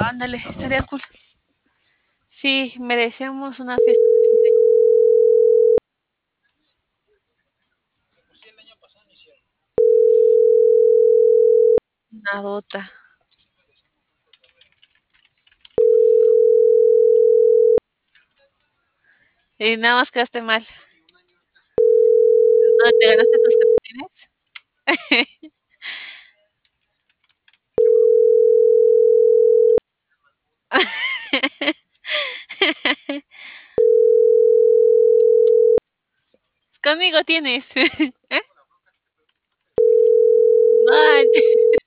Ándale, estaría cool. Sí, merecemos una fiesta de fin de una dota. Y nada más quedaste mal. ¿No te ganaste tus calcetines? Conmigo tienes. ¿Eh? No,